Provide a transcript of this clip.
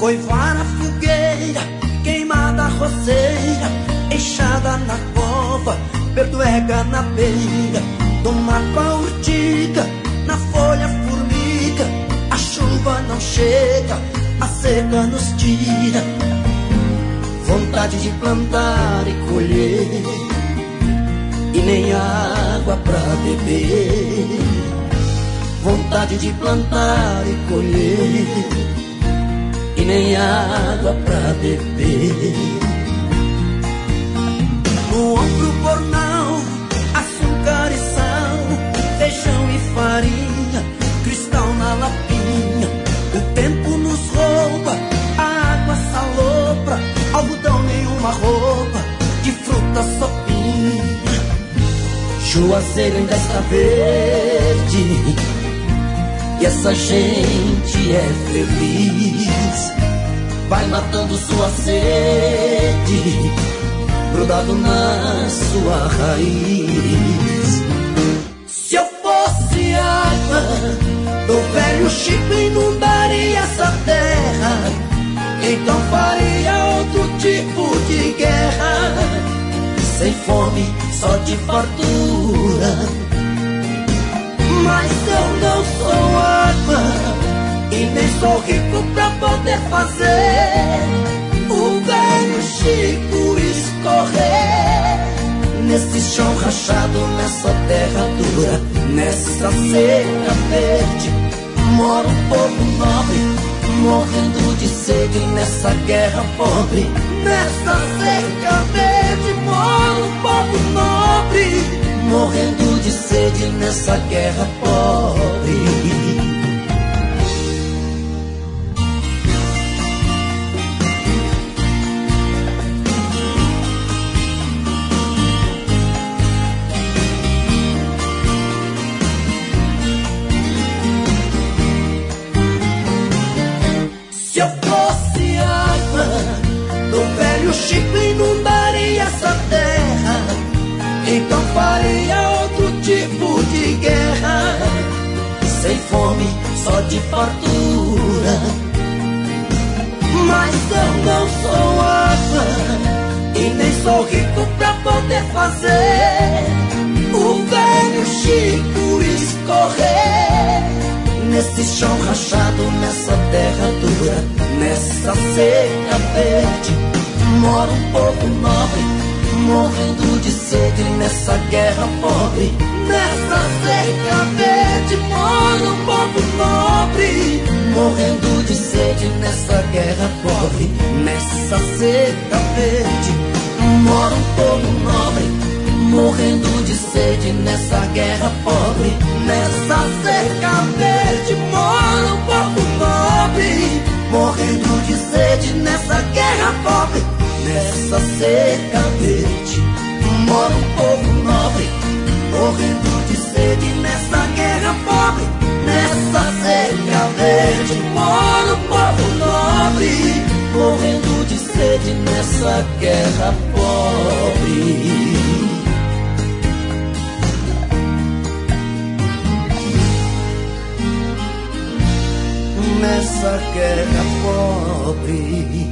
Foi vara, fogueira, queimada, roceira, enxada na cova, perduega na beira do mapa, urtiga, na folha formiga. A chuva não chega, a seca nos tira. Vontade de plantar e colher, e nem água pra beber. Vontade de plantar e colher, e nem água pra beber. No ombro bornal, açúcar e sal, feijão e farinha, cristal na lapinha. O tempo nos rouba, a água salobra, algodão nenhuma roupa, de fruta sopinha. Juazeiro ainda está verde, e essa gente é feliz. Vai matando sua sede, grudado na sua raiz. Se eu fosse água do velho Chico, inundaria essa terra. Então faria outro tipo de guerra, sem fome, só de fartura. Mas eu não sou água, e nem sou rico pra poder fazer o velho Chico escorrer nesse chão rachado, nessa terra dura, nessa seca verde. Mora um povo nobre, morrendo de sede nessa guerra pobre. Nessa seca verde mora um povo nobre, morrendo de sede nessa guerra pobre. Se eu fosse água do velho Chico, inundaria essa terra. Então faria outro tipo de guerra, sem fome, só de fartura. Mas eu não sou água, e nem sou rico pra poder fazer o velho Chico escorrer nesse chão rachado, nessa terra dura, nessa seca verde. Mora um povo nobre, morrendo de sede nessa guerra pobre. Nessa seca verde mora um povo nobre, morrendo de sede nessa guerra pobre. Nessa seca verde mora um povo nobre, morrendo de sede nessa guerra pobre. Nessa seca verde mora um povo nobre, morrendo de sede nessa guerra pobre. Nessa seca verde mora um povo nobre, morrendo de sede nessa guerra pobre. Nessa seca verde mora um povo nobre, morrendo de sede nessa guerra pobre. Nessa guerra pobre.